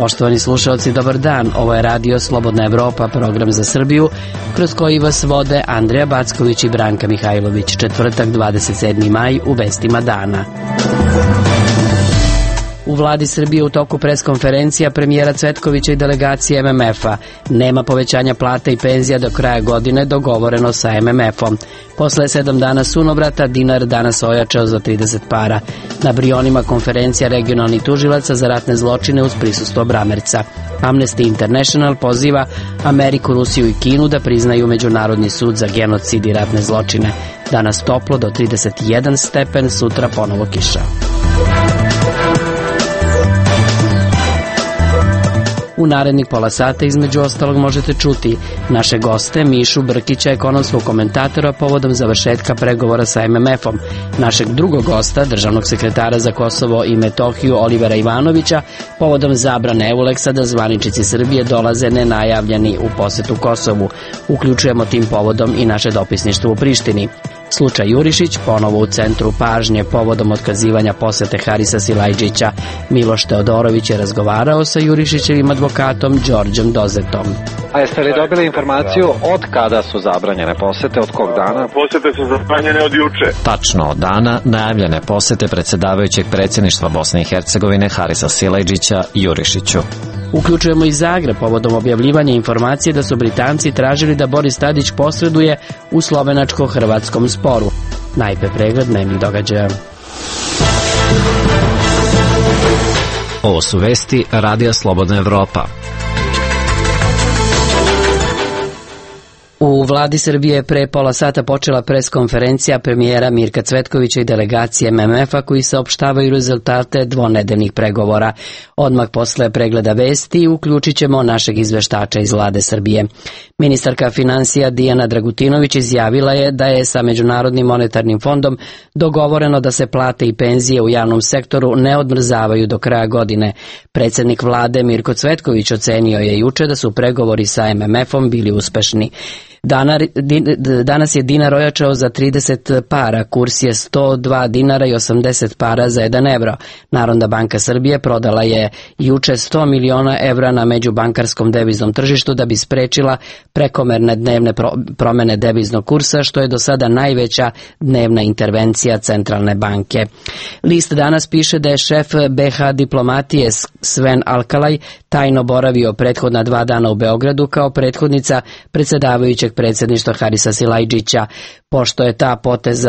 Poštovani slušalci, dobar dan. Ovo je Radio Slobodna Evropa, program za Srbiju, kroz koji vas vode Andreja Backović i Branka Mihajlović. Četvrtak, 27. maj, u vestima dana. U vladi Srbije u toku preskonferencija premijera Cvetkovića i delegacije MMF-a. Nema povećanja plata i penzija do kraja godine, dogovoreno sa MMF-om. Posle 7 dana sunovrata, dinar danas ojačao za 30 para. Na Brionima konferencija regionalnih tužilaca za ratne zločine uz prisustvo Bramerca. Amnesty International poziva Ameriku, Rusiju i Kinu da priznaju Međunarodni sud za genocid i ratne zločine. Danas toplo do 31 stepen, sutra ponovo kiša. U narednih pola sata između ostalog možete čuti naše goste Mišu Brkića, ekonomskog komentatora povodom završetka pregovora sa MMF-om, našeg drugog gosta, državnog sekretara za Kosovo i Metohiju Olivera Ivanovića, povodom zabrane Euleksa da zvaničnici Srbije dolaze nenajavljeni u posetu Kosovu. Uključujemo tim povodom i naše dopisništvo u Prištini. Slučaj Jurišić ponovo u centru pažnje povodom otkazivanja posete Harisa Silajdžića. Miloš Teodorović je razgovarao sa Jurišićevim advokatom Đorđem Dozetom. A jeste li dobili informaciju od kada su zabranjene posete, od kog dana? Posete su zabranjene od juče. Tačno od dana najavljene posete predsjedavajućeg predsjedništva Bosne i Hercegovine Harisa Silajdžića Jurišiću. Uključujemo i Zagreb povodom objavljivanja informacije da su Britanci tražili da Boris Tadić posreduje u slovenačko-hrvatskom sporu. Najpre pregled dnevnih događaja. Ovo su vesti Radija Slobodna Evropa. U vladi Srbije pre pola sata počela preskonferencija premijera Mirka Cvetkovića i delegacije MMF-a koji saopštavaju rezultate dvonedeljnih pregovora. Odmah posle pregleda vesti uključit ćemo našeg izveštača iz vlade Srbije. Ministarka finansija Dijana Dragutinović izjavila je da je sa Međunarodnim monetarnim fondom dogovoreno da se plate i penzije u javnom sektoru ne odmrzavaju do kraja godine. Predsjednik vlade Mirko Cvetković ocenio je juče da su pregovori sa MMF-om bili uspešni. Danas je dinar ojačao za 30 para, kurs je 102 dinara i 80 para za 1 evro. Narodna banka Srbije prodala je juče 100 miliona evra na međubankarskom deviznom tržištu da bi sprečila prekomerne dnevne promene deviznog kursa, što je do sada najveća dnevna intervencija centralne banke. List danas piše da je šef BH diplomatije Sven Alkalaj tajno boravio prethodna 2 dana u Beogradu kao prethodnica predsjedavajućeg predsjedništva Harisa Silajdžića. Pošto je ta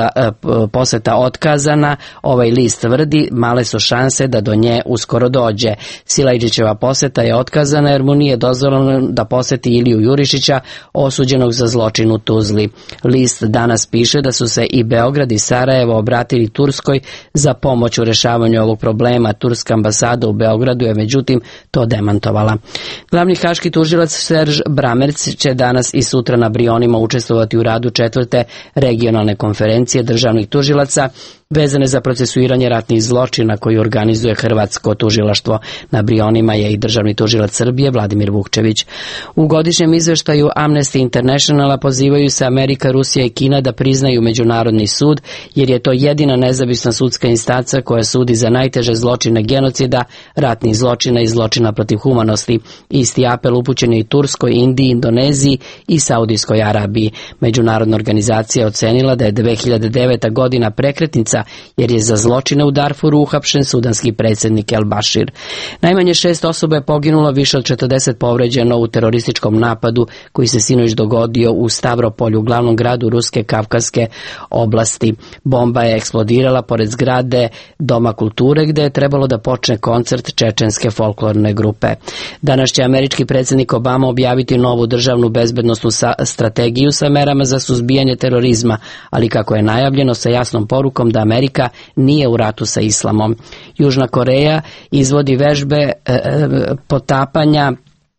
poseta otkazana, ovaj list tvrdi male su šanse da do nje uskoro dođe. Silajdžićeva poseta je otkazana jer mu nije dozvoljeno da poseti Iliju Jurišića, osuđenog za zločin u Tuzli. List danas piše da su se i Beograd i Sarajevo obratili Turskoj za pomoć u rešavanju ovog problema. Turska ambasada u Beogradu je međutim to demantovala. Glavni haški tužilac Serž Bramerc će danas i sutra na Brionima učestvovati u radu 4. regionalne konferencije državnih tužilaca vezane za procesuiranje ratnih zločina koji organizuje Hrvatsko tužilaštvo. Na Brionima je i državni tužilac Srbije Vladimir Vukčević. U godišnjem izveštaju Amnesty Internationala pozivaju se Amerika, Rusija i Kina da priznaju Međunarodni sud, jer je to jedina nezavisna sudska instanca koja sudi za najteže zločine genocida, ratnih zločina i zločina protiv humanosti. Isti apel upućen je i Turskoj, Indiji, Indoneziji i Saudijskoj Arabiji. Međunarodna organizacija ocenila da je 2009. godina prekretnica jer je za zločine u Darfuru uhapšen sudanski predsjednik El Bashir. Najmanje 6 osoba je poginulo, više od 40 povređeno u terorističkom napadu koji se sinoć dogodio u Stavropolju, glavnom gradu Ruske Kavkaske oblasti. Bomba je eksplodirala pored zgrade Doma kulture gdje je trebalo da počne koncert čečenske folklorne grupe. Danas će američki predsjednik Obama objaviti novu državnu bezbednosnu strategiju sa merama za suzbijanje terorizma, ali kako je najavljeno sa jasnom porukom da Amerika nije u ratu sa islamom. Južna Koreja izvodi vežbe potapanja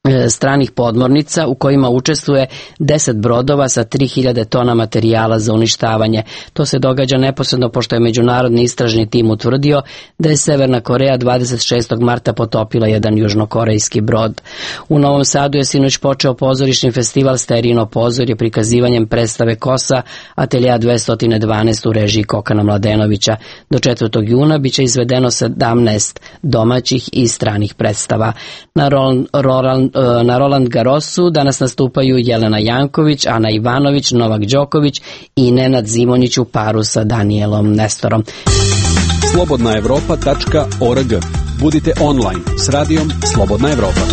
stranih podmornica u kojima učestvuje 10 brodova sa 3000 tona materijala za uništavanje. To se događa neposredno pošto je međunarodni istražni tim utvrdio da je Severna Koreja 26. marta potopila jedan južnokorejski brod. U Novom Sadu je sinoć počeo pozorišni festival Sterino pozorje prikazivanjem predstave Kosa Atelja 212 u režiji Kokana Mladenovića. Do 4. juna biće izvedeno 17 domaćih i stranih predstava. Na Roland Garrosu danas nastupaju Jelena Janković, Ana Ivanović, Novak Đoković i Nenad Zimonjić u paru sa Danielom Nestorom. slobodnaevropa.org. Budite online s radijom Slobodna Evropa.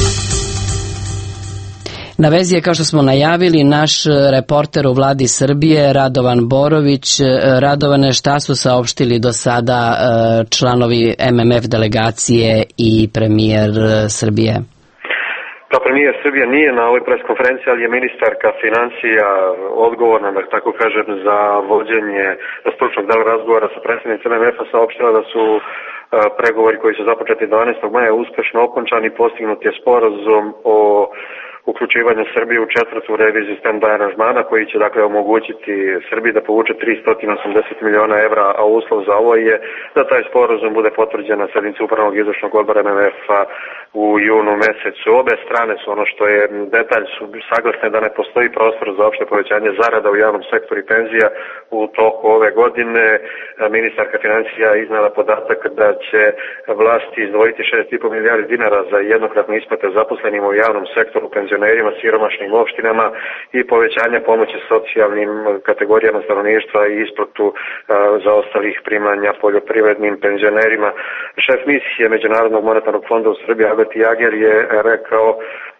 Na vezi je, kao što smo najavili, naš reporter u vladi Srbije, Radovan Borović. Radovane, šta su saopštili do sada članovi MMF delegacije i premijer Srbije? Pa premijer Srbije nije na ovoj preskonferenciji, ali je ministarka financija odgovorna, da tako kažem, za vođenje stručnog dela razgovora sa predsjednicom MMF-a, saopštila da su pregovori koji su započeti 12. maja uspešno okončani, postignut je sporazum o uključivanje Srbije u 4. reviziju stand-by aranžmana koji će dakle omogućiti Srbiji da povuče 380 miliona evra, a uslov za ovo je da taj sporazum bude potvrđen na sednici upravnog izvršnog odbora MMF-a u junu mesecu. Obe strane su, ono što je detalj, su saglasne da ne postoji prostor za opšte povećanje zarada u javnom sektoru i penzija u toku ove godine. Ministarka financija iznala podatak da će vlasti izdvojiti 6,5 milijardi dinara za jednokratne isplate zaposlenima u javnom sektoru, penzionerima, siromašnim opštinama i povećanje pomoći socijalnim kategorijama stanovništva i isplatu zaostalih primanja poljoprivrednim penzionerima. Šef misije Međunarodnog monetarnog fonda u Srbiji Albert Jager je rekao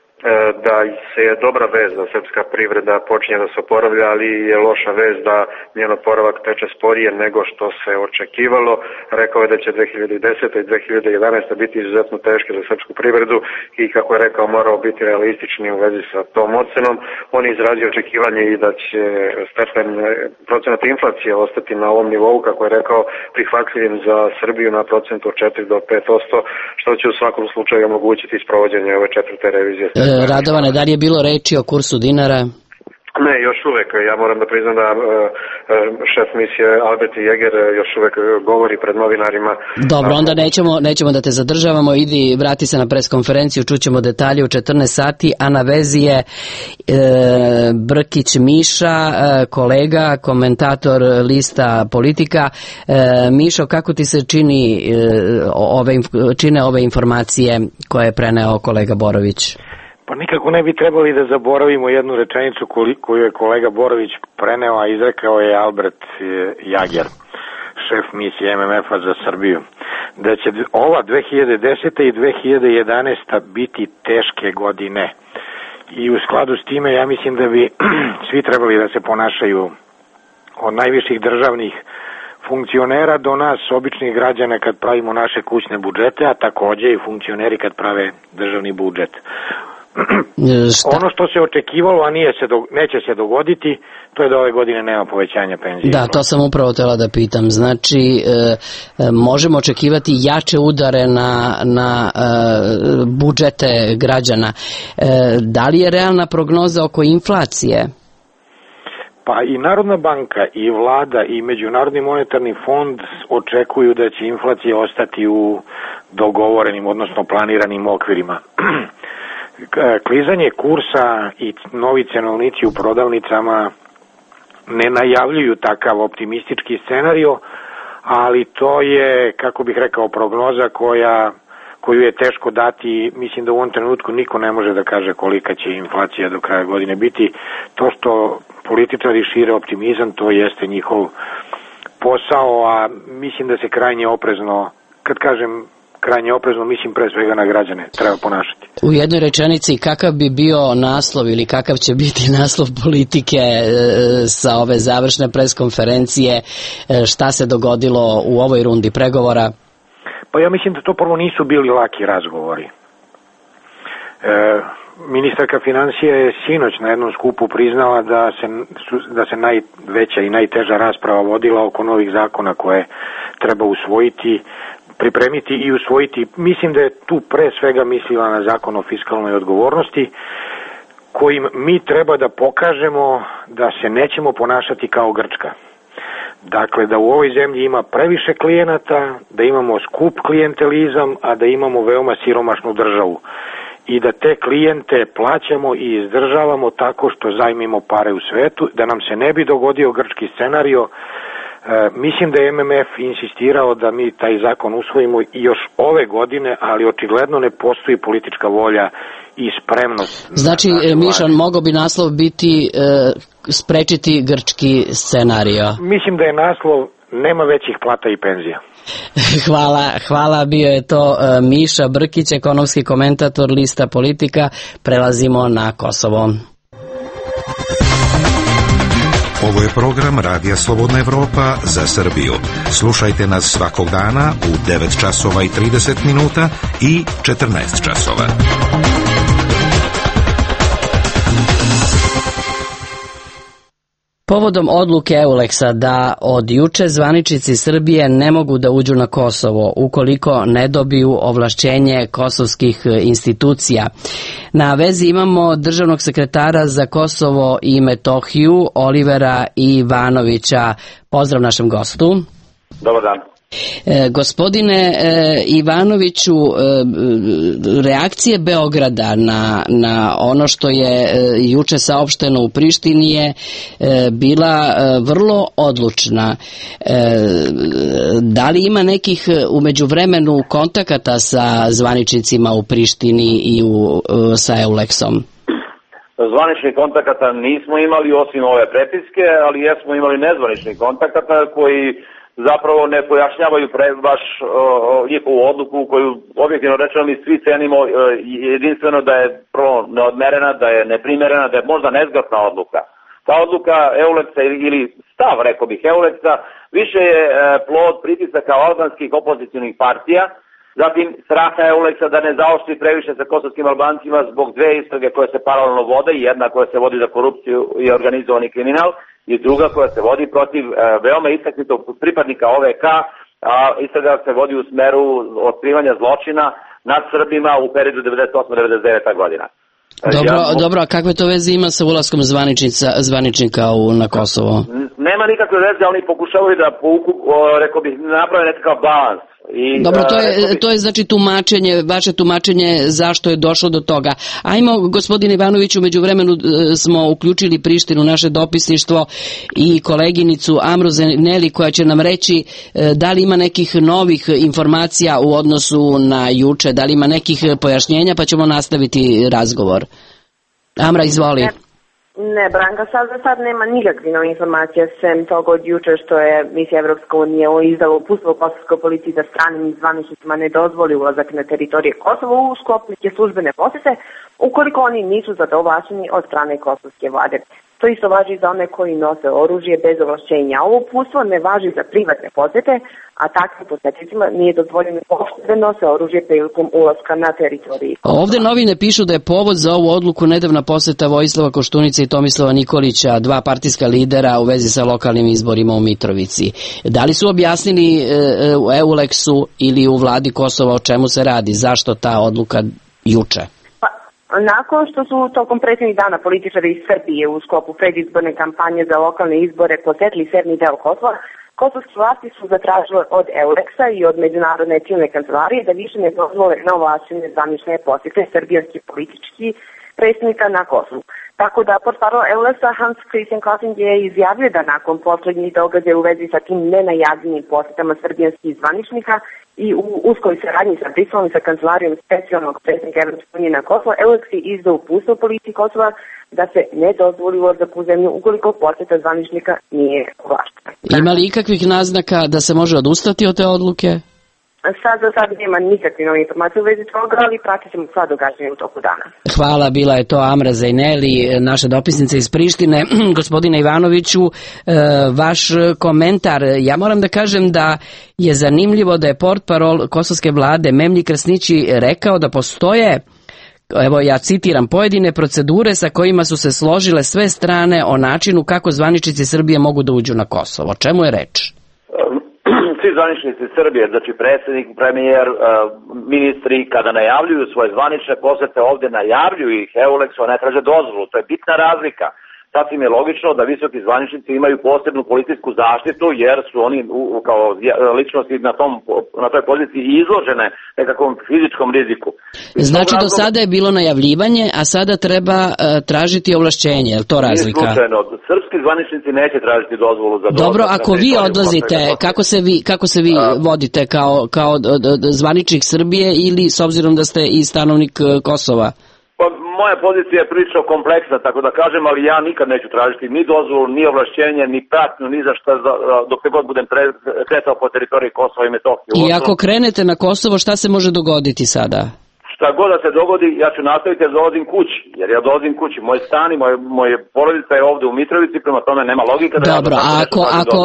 da se je dobra vez da srpska privreda počinje da se oporavlja, ali je loša vez da njen oporavak teče sporije nego što se očekivalo. Rekao je da će 2010. i 2011. biti izuzetno teške za srpsku privredu i, kako je rekao, morao biti realistični u vezi sa tom ocenom. On je izrazio očekivanje i da će stepen procenata inflacije ostati na ovom nivou, kako je rekao, prihvatljivim za Srbiju na procentu od 4 do 5%, što će u svakom slučaju omogućiti sprovođenje ove 4. revizije. Radovane, da li je bilo reči o kursu dinara? Ne, još uvek. Ja moram da priznam da šef misije Albert Jager još uvek govori pred novinarima. Dobro, onda nećemo da te zadržavamo. Idi, vrati se na preskonferenciju, čućemo detalje u 14 sati, a na vezi je Brkić Miša, kolega, komentator lista Politika. Mišo, kako ti se čine ove informacije koje je preneo kolega Borović? Pa nikako ne bi trebali da zaboravimo jednu rečenicu koju je kolega Borović preneo, a izrekao je Albert Jager, šef misije MMF-a za Srbiju, da će ova 2010. i 2011. biti teške godine. I u skladu s time ja mislim da bi svi trebali da se ponašaju od najviših državnih funkcionera do nas, običnih građana, kad pravimo naše kućne budžete, a takođe i funkcioneri kad prave državni budžet. Ono što se očekivalo, a neće se dogoditi, to je da ove godine nema povećanja penzije. Da, to sam upravo htjela da pitam. Znači, možemo očekivati jače udare na budžete građana. Da li je realna prognoza oko inflacije? Pa i Narodna banka, i vlada, i Međunarodni monetarni fond očekuju da će inflacija ostati u dogovorenim, odnosno planiranim okvirima. Klizanje kursa i novi cenovnici u prodavnicama ne najavljuju takav optimistički scenario, ali to je, kako bih rekao, prognoza koju je teško dati. Mislim da u ovom trenutku niko ne može da kaže kolika će inflacija do kraja godine biti. To što političari šire optimizam, to jeste njihov posao, a mislim da se krajnje oprezno, kad kažem krajnje oprezno, mislim pre svega na građane, treba ponašati. U jednoj rečenici, kakav bi bio naslov ili kakav će biti naslov Politike sa ove završne preskonferencije, šta se dogodilo u ovoj rundi pregovora? Pa ja mislim da to prvo nisu bili laki razgovori. Ministarka financija je sinoć na jednom skupu priznala da se najveća i najteža rasprava vodila oko novih zakona koje treba usvojiti. pripremiti i usvojiti. Mislim da je tu pre svega mislila na zakon o fiskalnoj odgovornosti, kojim mi treba da pokažemo da se nećemo ponašati kao Grčka. Dakle, da u ovoj zemlji ima previše klijenata, da imamo skup klijentelizam, a da imamo veoma siromašnu državu. I da te klijente plaćamo i izdržavamo tako što zajmimo pare u svetu, da nam se ne bi dogodio grčki scenario. Mislim da je MMF insistirao da mi taj zakon usvojimo i još ove godine, ali očigledno ne postoji politička volja i spremnost. Znači, Mišan, mogao bi naslov biti sprečiti grčki scenario. Mislim da je naslov nema većih plata i penzija. Hvala, bio je to Miša Brkić, ekonomski komentator Lista Politika. Prelazimo na Kosovo. Ovo je program Radija Slobodna Evropa za Srbiju. Slušajte nas svakog dana u 9 časova i 30 minuta i 14 časova. Povodom odluke EULEX-a da od juče zvaničnici Srbije ne mogu da uđu na Kosovo ukoliko ne dobiju ovlašćenje kosovskih institucija. Na vezi imamo državnog sekretara za Kosovo i Metohiju Olivera Ivanovića. Pozdrav našem gostu. Dobar dan. Gospodine Ivanoviću, reakcije Beograda na ono što je juče saopšteno u Prištini je bila vrlo odlučna. Da li ima nekih u međuvremenu kontakata sa zvaničnicima u Prištini i sa EULEX-om? Zvaničnih kontakata nismo imali osim ove prepiske, ali jesmo imali nezvaničnih kontakata koji zapravo ne pojašnjavaju baš njihovu odluku koju objektivno rečeno mi svi cenimo jedinstveno da je prvo neodmerena, da je neprimerena, da je možda nezgrapna odluka. Ta odluka EULEX-a ili stav, rekao bih, EULEX-a više je plod pritisaka albanskih opozicionih partija, zatim straha EULEX-a da ne zaoštri previše sa kosovskim Albancima zbog dve istrage koje se paralelno vode, jedna koja se vodi za korupciju i organizovani kriminal, i druga koja se vodi protiv veoma istaknutog pripadnika OVK, a istraga se vodi u smeru otkrivanja zločina nad Srbima u periodu 98-99. godina. Dobro, a kakve to veze ima sa ulaskom zvaničnika na Kosovo? Nema nikakve veze, ali oni pokušavaju da rekao bih, naprave nekakav balans. Dobro, to je znači vaše tumačenje zašto je došlo do toga. Ajmo, gospodine Ivanoviću, međuvremenu smo uključili Prištinu, naše dopisništvo i koleginicu Amroze Neli koja će nam reći da li ima nekih novih informacija u odnosu na juče, da li ima nekih pojašnjenja, pa ćemo nastaviti razgovor. Amra, izvoli. Ne, Branka, sad nema nikakve nove informacije sem toga od juče što je misija Evropska unija izdala uputstvo kosovskoj policiji da stranim zvaničnicima ne dozvoli ulazak na teritorije Kosova u sklopu neke službene posete ukoliko oni nisu ovlašćeni od strane kosovske vlade. To isto važi za one koji nose oružje bez ovlašćenja. Ovo uputstvo ne važi za privatne posete, a takvim posetnicima nije dozvoljeno da nose oružje prilikom ulaska na teritoriji Kosova. Ovde novine pišu da je povod za ovu odluku nedavna poseta Vojislava Koštunice i Tomislava Nikolića, dva partijska lidera u vezi sa lokalnim izborima u Mitrovici. Da li su objasnili u EULEX-u ili u vladi Kosova o čemu se radi? Zašto ta odluka juče? Nakon što su tokom prethodnih dana političari iz Srbije u sklopu predizborne kampanje za lokalne izbore posetili severni deo Kosova, kosovske vlasti su zatražile od EULEX-a i od Međunarodne civilne kancelarije da više ne dozvole neovlašćene zvanične posete srbijanskih političkih predstavnika na Kosovu. Tako da portparol EULEX-a Hans Christian Klassen je izjavio da nakon poslednjih događaja u vezi sa tim nenajavljenim posetama srbijanskih zvaničnika i u uskoj saradnji sa Briselom i sa kancelarijom specijalnog predstavnika Evropske unije na Kosovo, EULEX je izdao uputstvo policiji Kosova da se ne dozvoli ulazak u zemlju ukoliko poseta zvaničnika nije ovlašćena. Ima li ikakvih naznaka da se može odustati od te odluke? Za sad nema nikakve nove informacije u vezi toga, ali pratit ćemo sva događanja u toku dana. Hvala, bila je to Amra Zajneli, naša dopisnica iz Prištine. Gospodine Ivanoviću, vaš komentar. Ja moram da kažem da je zanimljivo da je portparol kosovske vlade Memlji Krasnići rekao da postoje, evo ja citiram, pojedine procedure sa kojima su se složile sve strane o načinu kako zvaničnici Srbije mogu da uđu na Kosovo. O čemu je reč? svi zvaničnici Srbije, znači predsjednik, premijer, ministri, kada najavljuju svoje zvanične posete ovdje, najavljuju ih EULEX-u, ne traže dozvolu. To je bitna razlika. Sasvim je logično da visoki zvaničnici imaju posebnu policijsku zaštitu jer su oni kao ličnosti na toj poziciji izložene nekakvom fizičkom riziku. Znači do sada je bilo najavljivanje, a sada treba tražiti ovlašćenje, je li to razlika? Nije slučajno. Srpski zvaničnici neće tražiti dozvolu za dolazak. Dobro, ako vi odlazite, kako se vi vodite kao zvaničnik Srbije ili s obzirom da ste i stanovnik Kosova? Pa moja pozicija je prilično kompleksna, tako da kažem, ali ja nikad neću tražiti ni dozvolu, ni ovlašćenje, ni pratnju, ni za šta dok se god budem kretao po teritoriji Kosova i Metohije. I ako krenete na Kosovo, šta se može dogoditi sada? Šta god da se dogodi, ja ću nastaviti da dolazim kući, jer ja dolazim kući. Moj stan i moje porodica je ovdje u Mitrovici, prema tome nema logika da... Dobro, ako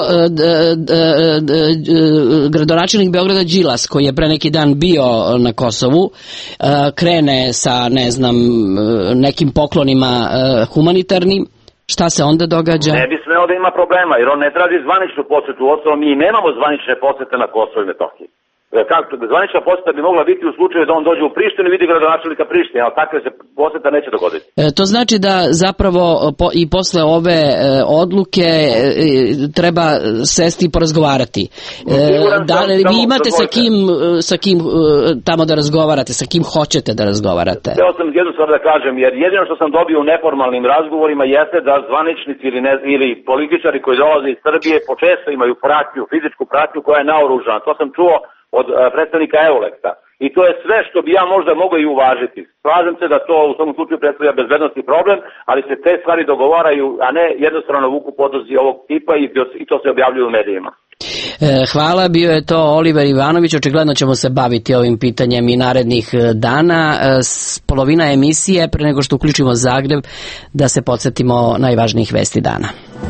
gradonačelnik Beograda Đilas, koji je pre neki dan bio na Kosovu, krene sa, ne znam, nekim poklonima humanitarnim, šta se onda događa? Ne bi smeo da ima problema, jer on ne traži zvaničnu posetu. Uostalom, mi nemamo zvanične posete na Kosovu i Metohiji. Zvanična poseta bi mogla biti u slučaju da on dođe u Prištinu i vidi gradonačelnika Prištine, ali takve se poseta neće dogoditi. To znači da zapravo i posle ove odluke treba sesti i porazgovarati. Da vi imate sa kim tamo da razgovarate, sa kim hoćete da razgovarate? Hteo sam jednu stvar da kažem, jer jedino što sam dobio u neformalnim razgovorima jeste da zvaničnici ili političari koji dolaze iz Srbije počesto imaju pratnju, fizičku pratnju koja je naoružana. To sam čuo od predstavnika EULEX-a. I to je sve što bi ja možda mogao i uvažiti. Slažem se da to u svom slučaju predstavlja bezbednosni problem, ali se te stvari dogovaraju, a ne jednostavno vuku potezi ovog tipa i to se objavljuje u medijima. Hvala, bio je to Oliver Ivanović, očigledno ćemo se baviti ovim pitanjem i narednih dana. Polovina emisije, pre nego što uključimo Zagreb, da se podsjetimo najvažnijih vesti dana.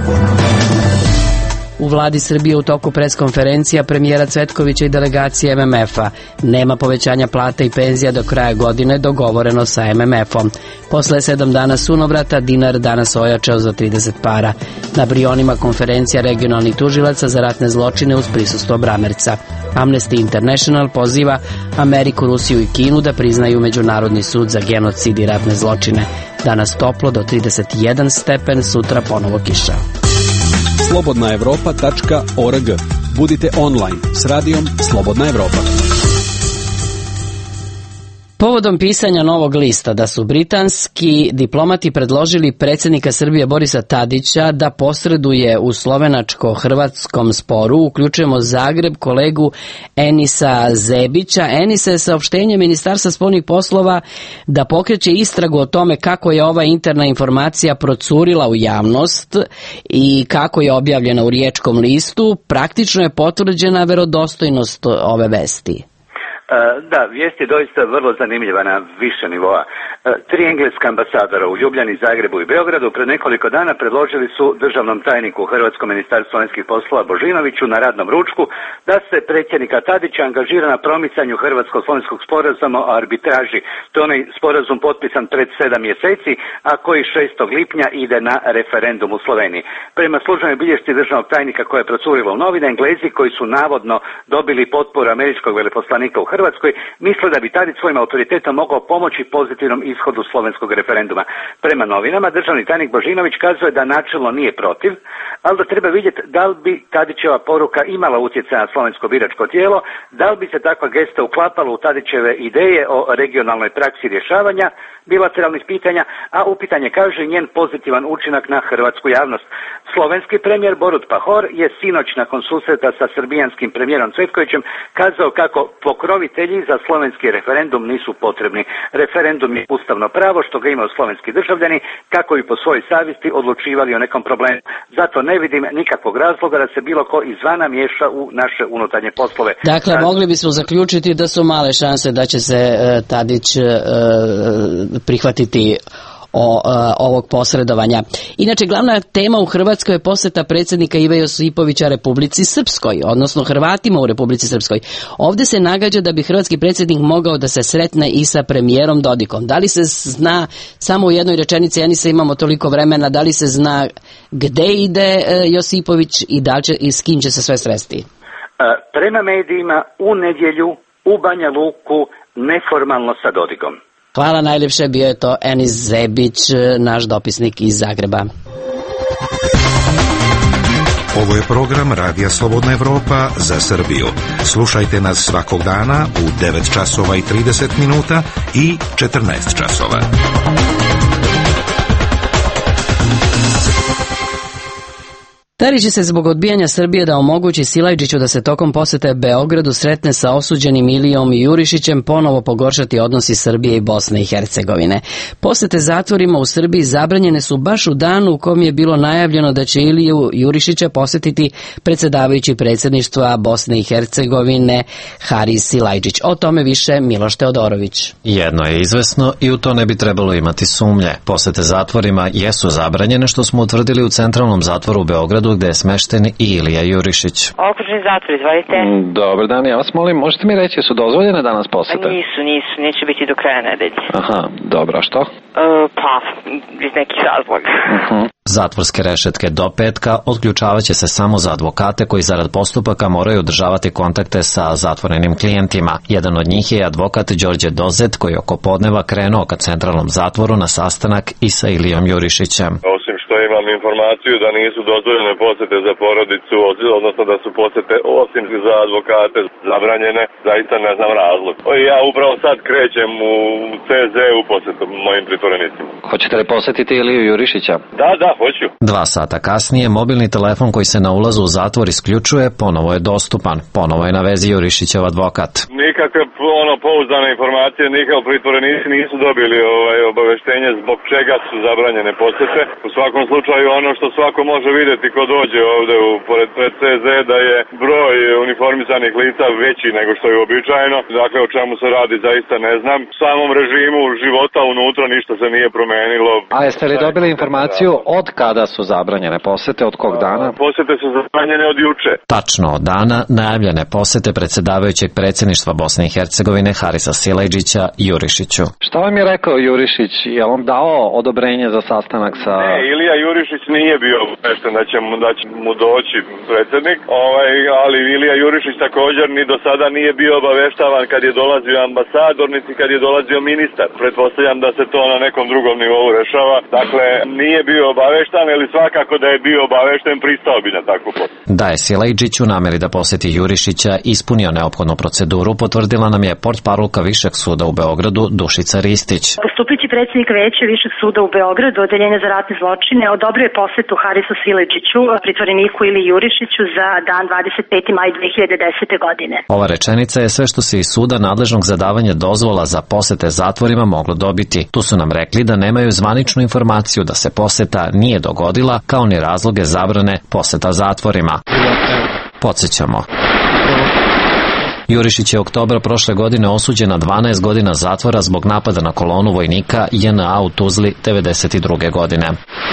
U vladi Srbije u toku preskonferencija premijera Cvetkovića i delegacije MMF-a. Nema povećanja plata i penzija do kraja godine, dogovoreno sa MMF-om. Posle 7 dana sunovrata, dinar danas ojačao za 30 para. Na Brionima konferencija regionalnih tužilaca za ratne zločine uz prisustvo Bramerca. Amnesty International poziva Ameriku, Rusiju i Kinu da priznaju Međunarodni sud za genocid i ratne zločine. Danas toplo do 31 stepen, sutra ponovo kiša. slobodnaevropa.org. Budite online s radijom Slobodna Evropa. Povodom pisanja Novog lista da su britanski diplomati predložili predsjednika Srbije Borisa Tadića da posreduje u slovenačko-hrvatskom sporu, uključujemo Zagreb kolegu Enisa Zebića. Enisa, je saopštenje Ministarstva spoljnih poslova da pokreće istragu o tome kako je ova interna informacija procurila u javnost i kako je objavljena u Riječkom listu. Praktično je potvrđena verodostojnost ove vesti. Da, vijest je doista vrlo zanimljiva na više nivoa. 3 engleska ambasadora u Ljubljani, Zagrebu i Beogradu pred nekoliko dana predložili su državnom tajniku u Hrvatskom ministarstvu vanjskih poslova Božinoviću na radnom ručku da se predsjednika Tadića angažira na promicanju hrvatsko-slovenskog sporazuma o arbitraži. To je onaj sporazum potpisan pred 7 mjeseci, a koji 6. lipnja ide na referendum u Sloveniji. Prema službenoj bilješci državnog tajnika koja je procurila u novine, Englezi koji su navodno dobili potporu američkog veleposlanika u Hrvatskoj misle da bi Tadić svojim autoritetom mogao pomoći pozitivnom ishodu slovenskog referenduma. Prema novinama, državni tajnik Božinović kazuje da načelno nije protiv, ali da treba vidjeti da li bi Tadićeva poruka imala utjecaj na slovensko biračko tijelo, da li bi se takva gesta uklapala u Tadićeve ideje o regionalnoj praksi rješavanja bilateralnih pitanja, a upitan je, kaže, njen pozitivan učinak na hrvatsku javnost. Slovenski premijer Borut Pahor je sinoć nakon susreta sa srbijanskim premijerom Cvetkovićem kazao kako pokrovitelji za slovenski referendum nisu potrebni. Referendum je ustavno pravo što ga imaju slovenski državljani kako bi po svojoj savjesti odlučivali o nekom problemu. Zato ne vidim nikakvog razloga da se bilo ko izvana miješa u naše unutarnje poslove. Dakle, mogli bismo zaključiti da su male šanse da će se Tadić prihvatiti ovog posredovanja. Inače, glavna tema u Hrvatskoj je posjeta predsjednika Ive Josipovića Republici Srpskoj, odnosno Hrvatima u Republici Srpskoj. Ovdje se nagađa da bi hrvatski predsjednik mogao da se sretne i sa premijerom Dodikom. Da li se zna, samo u jednoj rečenici, ja nisam imamo toliko vremena, da li se zna gde ide Josipović i s kim će se sve sresti? prema medijima u nedjelju u Banja Luku neformalno sa Dodigom. Hvala najljepše, bio je to Enis Zebić, naš dopisnik iz Zagreba. Ovo je program Radija Slobodna Evropa za Srbiju. Slušajte nas svakog dana u 9 časova i 30 minuta i 14 časova. Tarić se zbog odbijanja Srbije da omogući Silajdžiću da se tokom posete Beogradu sretne sa osuđenim Ilijom Jurišićem ponovo pogoršati odnosi Srbije i Bosne i Hercegovine. Posete zatvorima u Srbiji zabranjene su baš u danu u kom je bilo najavljeno da će Iliju Jurišića posetiti predsjedavajući predsjedništva Bosne i Hercegovine Haris Silajdžić. O tome više Miloš Teodorović. Jedno je izvesno i u to ne bi trebalo imati sumnje. Posete zatvorima jesu zabranjene, što smo utvrdili u centralnom zatvoru u Beogradu, gde je smešten i Ilija Jurišić. Okružni zatvor, izvolite. Dobar dan, ja vas molim, možete mi reći, su dozvoljene danas posete? Nisu, neće biti do kraja nedelje. Aha, dobro, a što? Pa, iz nekih razloga. Zatvorske rešetke do petka otključavat će se samo za advokate koji zarad postupaka moraju održavati kontakte sa zatvorenim klijentima. Jedan od njih je advokat Đorđe Dozet, koji oko podneva krenuo ka centralnom zatvoru na sastanak i sa Ilijom Jurišićem. Osim što imam informaciju da nisu dozvoljene posete za porodicu, odnosno da su posete osim za advokate zabranjene, zaista ne znam razlog. Ja upravo sad krećem u CZ u posetu mojim pritvorenicima. Hoćete li posetiti Iliju Jurišića? Da, hoću. 2 sata kasnije mobilni telefon koji se na ulazu u zatvor isključuje ponovo je dostupan. Ponovo je na vezi Jurišićev advokat. Nikakve pouzdane informacije, nikakve pritvorenici nisu dobili obaveštenje zbog čega su zabranjene posete. U svakom slučaju ono što svako može vidjeti ko dođe ovde pored CZ da je broj uniformisanih lica veći nego što je uobičajeno. Dakle, o čemu se radi zaista ne znam. U samom režimu života unutra ništa se nije promenilo. A jeste li dobili informaciju od kada su zabranjene posete, od kog dana? Posete su zabranjene od juče. Tačno od dana najavljene posete predsjedavajućeg predsjedništva Bosne i Hercegovine Harisa Silajdžića Jurišiću. Šta vam je rekao Jurišić? Je on dao odobrenje za sastanak sa... Ne, Ilija Jurišić nije bio obavešten da će mu doći predsjednik, ali Ilija Jurišić također ni do sada nije bio obaveštavan kad je dolazio ambasador, niti kad je dolazio ministar. Pretpostavljam da se to na nekom drugom nivou rešava. Dakle, nije bio obaveštan, ili svakako da je bio obavešten, pristao bi na takvu posjetu. Da je Silajdžić u nameri da posjeti Jurišića ispunio neophodnu proceduru, potvrdila nam je portparolka Višeg suda u Beogradu Dušica Ristić. Postupajući predsjednik Veća Višeg suda u Beogradu, Odeljenja za ratne zločine, odobrio je posetu Harisu Silajdžiću, pritvoreniku Iliji Jurišiću za dan 25. maj 2010. godine. Ova rečenica je sve što se iz suda nadležnog za davanje dozvola za posete zatvorima moglo dobiti. Tu su nam rekli da nemaju zvaničnu informaciju da se poseta nije dogodila, kao ni razloge zabrane poseta zatvorima. Podsjećamo. Jurišić je oktobra prošle godine osuđen na 12 godina zatvora zbog napada na kolonu vojnika JNA u Tuzli 1992. godine.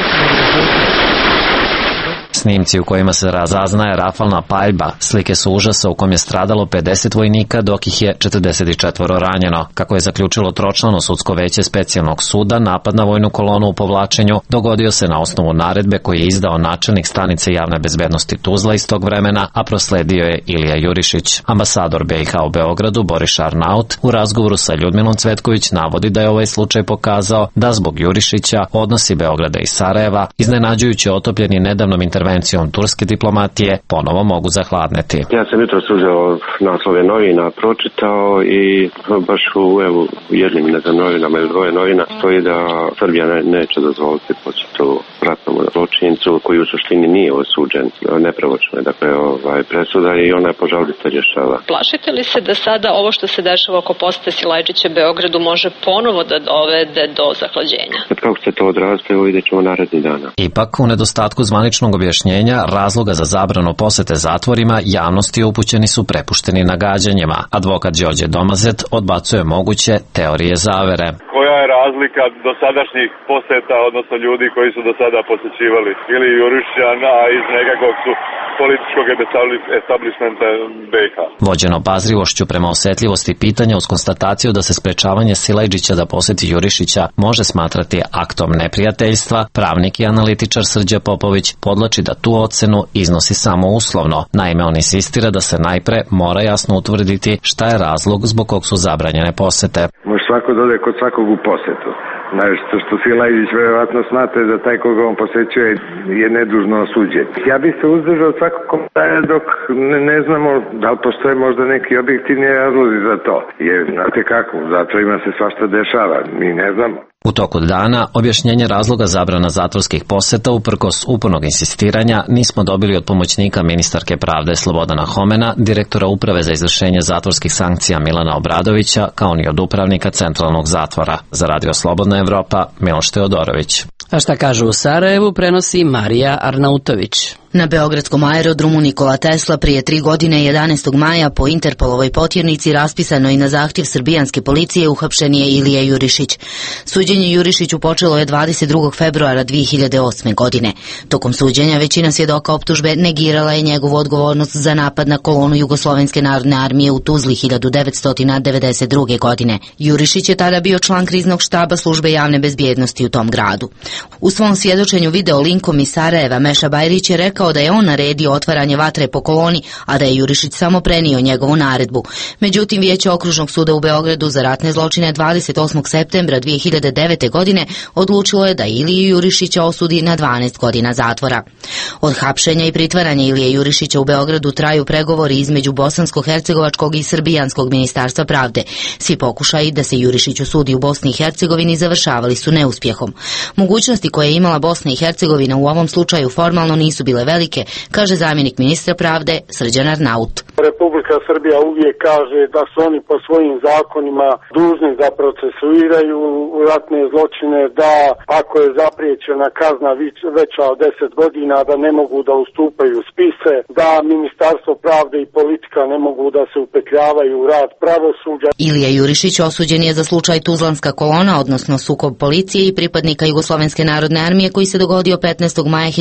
Snimci u kojima se razaznaje rafalna paljba, slike su užasa u kom je stradalo 50 vojnika, dok ih je 44 ranjeno. Kako je zaključilo tročlano sudsko veće specijalnog suda, napad na vojnu kolonu u povlačenju dogodio se na osnovu naredbe koji je izdao načelnik stanice javne bezbednosti Tuzla iz tog vremena, a prosledio je Ilija Jurišić. Ambasador BiH u Beogradu Boris Arnaut u razgovoru sa Ljudmilom Cvetković navodi da je ovaj slučaj pokazao da zbog Jurišića odnosi Beograda i Sarajeva, iznenađujući otopljeni nedavnom intervencijom turske diplomatije, ponovo mogu zahladneti. Ja sam jutros uzeo naslove novina, pročitao i baš u jednim novinama ili 2 novina stoji da Srbija neće dozvoliti posjetu ratnom zločincu koji u suštini nije osuđen, nepravočno je dakle presuda i ona je po žalbi se rješava. Plašite li se da sada ovo što se dešava oko posete Silajdžića Beogradu može ponovo da dovede do zahlađenja? Kako se to odraste, vidjet ćemo narednih dana. Ipak, u nedostatku zvaničnog objašnjenja razloga za zabranu posete zatvorima, javnosti upućeni su prepušteni nagađanjima. Advokat Đorđe Domazet odbacuje moguće teorije zavere. Koja koja je razlika dosadašnjih poseta, odnosno ljudi koji su do sada posećivali ili Jurišića iz nekakvog su političkog establishmenta BiH. Vođen obazrivošću prema osetljivosti pitanja uz konstataciju da se sprečavanje Silajdžića da poseti Jurišića može smatrati aktom neprijateljstva, pravnik i analitičar Srđa Popović podlači da tu ocenu iznosi samo uslovno. Naime, on insistira da se najpre mora jasno utvrditi šta je razlog zbog kog su zabranjene posete. Može svako dode kod svakog u posetu. Što Silajdžić verovatno smatra da taj koga on posećuje je nedužno osuđen. Ja bih se uzdržao od svakog komentara dok ne znamo da li postoje možda neki objektivni razlozi za to. Jer, znate kako, u zatvorima se svašta dešava, mi ne znamo. U toku dana objašnjenje razloga zabrana zatvorskih poseta uprkos upornog insistiranja nismo dobili od pomoćnika ministarke pravde Slobodana Homena, direktora Uprave za izvršenje zatvorskih sankcija Milana Obradovića, kao ni od upravnika Centralnog zatvora. Za Radio Slobodna Evropa, Miloš Teodorović. A šta kažu u Sarajevu, prenosi Marija Arnautović. Na beogradskom aerodromu Nikola Tesla prije 3 godine 11. maja po Interpolovoj potjernici raspisano i na zahtjev srbijanske policije uhapšen je Ilija Jurišić. Suđenje Jurišiću počelo je 22. februara 2008. godine. Tokom suđenja većina svjedoka optužbe negirala je njegovu odgovornost za napad na kolonu Jugoslovenske narodne armije u Tuzli 1992. godine. Jurišić je tada bio član kriznog štaba službe javne bezbjednosti u tom gradu. U svom svjedočenju video linkom iz Sarajeva Meša Bajrić je rekao da je on naredio otvaranje vatre po koloni, a da je Jurišić samo prenio njegovu naredbu. Međutim, Vijeće okružnog suda u Beogradu za ratne zločine 28. septembra 2009. godine odlučilo je da Iliju Jurišića osudi na 12 godina zatvora. Od hapšenja i pritvaranja Ilije Jurišića u Beogradu traju pregovori između bosansko-hercegovačkog i srbijanskog ministarstva pravde. Svi pokušaji da se Jurišić osudi u Bosni i Hercegovini završavali su neuspjehom. Mogućnosti koje je imala Bosna i Hercegovina u ovom slučaju formalno nisu bile velike, kaže zamjenik ministra pravde Srđan Arnaut. Republika Srbija uvijek kaže da su oni po svojim zakonima dužni da procesuiraju ratne zločine, da ako je zapriječena kazna veća od 10 godina da ne mogu da ustupaju spise, da ministarstvo pravde i politika ne mogu da se upetljavaju u rad pravosuđa. Ilija Jurišić osuđen je za slučaj Tuzlanska kolona, odnosno sukob policije i pripadnika Jugoslovenske narodne armije koji se dogodio 15. maja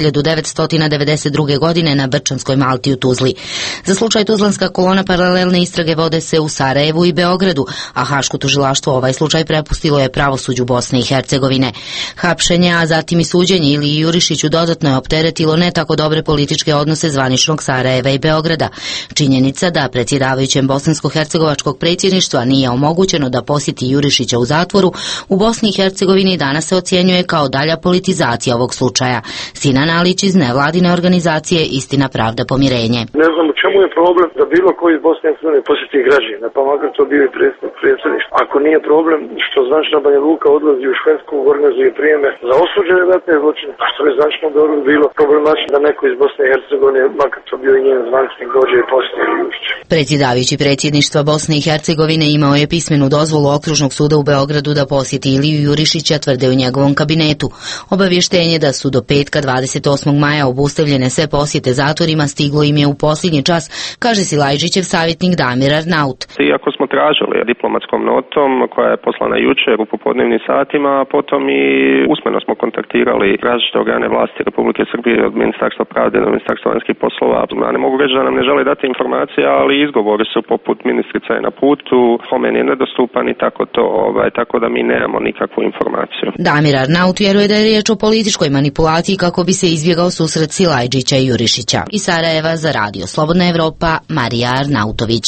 1992. godine na Brčanskoj Malti u Tuzli. Za slučaj Tuzlanska kolona paralelne istrage vode se u Sarajevu i Beogradu, a Haško tužilaštvo ovaj slučaj prepustilo je pravosuđu Bosne i Hercegovine. Hapšenje, a zatim i suđenje Iliji Jurišiću dodatno je opteretilo ne tako dobre političke odnose zvaničnog Sarajeva i Beograda. Činjenica da predsjedavajućem bosansko-hercegovačkog predsjedništva nije omogućeno da posjeti Jurišića u zatvoru u Bosni i Hercegovini danas se ocjenjuje kao dalja politizacija ovog slučaja. Sinan Alić iz nevladine organizacije Istina, pravda, pomirenje. Ne znam u čemu je problem da bilo koji iz Bosne i Hercegovine posjeti građana, pa makar to bio i predsjedništvo. Ako nije problem što zvančna Banja Luka odlazi u Švedsku, organizuje prijeme za osuđene ratne zločine, a što je zvančno bilo problematično da neko iz Bosne i Hercegovine, makar to bio i njen zvančnik, dođe i posjeti Jurišića. Predsjedavajući predsjedništva Bosne i Hercegovine imao je pismenu dozvolu Okružnog suda u Beogradu da posjeti Iliju Jurišića, tvrde u njegovom kabinetu. Obavještenje da su do petka 28. maja obustavljene sve posjete zatvorima stiglo im je u posljednji čas, kaže Silajdžićev savjetnik Damir Arnaut. Iako smo tražili diplomatskom notom koja je poslana jučer u popodnevnim satima, potom i usmeno smo kontaktirali različite organe vlasti Republike Srbije od Ministarstva pravde do Ministarstva vanjskih poslova. Ja ne mogu reći da nam ne žele dati informacije, ali izgovori su poput ministrica je na putu, Homen je nedostupan i tako da mi nemamo nikakvu informaciju. Damir Arnaut vjeruje da je riječ o političkoj manipulaciji kako bi se izbjegao susret Silajdžića i Jurišića. Iz Sarajeva za Radio Slobodna Evropa, Marija Arnautović.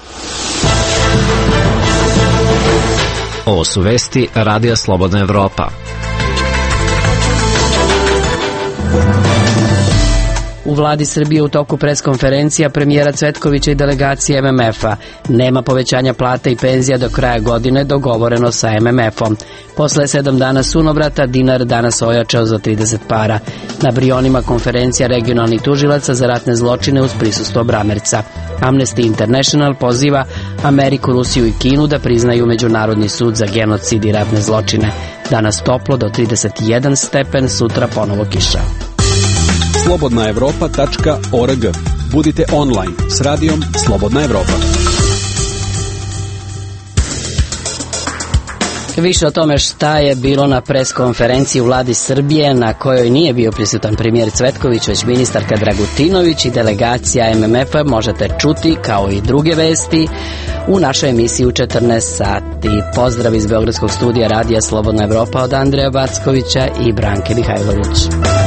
Ovo su vesti Radija Slobodna Evropa. U vladi Srbije u toku preskonferencija premijera Cvetkovića i delegacije MMF-a. Nema povećanja plata i penzija do kraja godine, dogovoreno sa MMF-om. Posle 7 dana sunovrata, dinar danas ojačao za 30 para. Na Brionima konferencija regionalnih tužilaca za ratne zločine uz prisustvo Bramerca. Amnesty International poziva Ameriku, Rusiju i Kinu da priznaju Međunarodni sud za genocid i ratne zločine. Danas toplo do 31 stepen, sutra ponovo kiša. slobodnaevropa.org. Budite online s radijom Slobodna Evropa. Više o tome šta je bilo na preskonferenciji u vladi Srbije, na kojoj nije bio prisutan premijer Cvetković, već ministarka Dragutinović i delegacija MMF-a, možete čuti, kao i druge vesti, u našoj emisiji u 14 sati. Pozdrav iz Beogradskog studija Radija Slobodna Evropa od Andreja Backovića i Branke Mihajlović.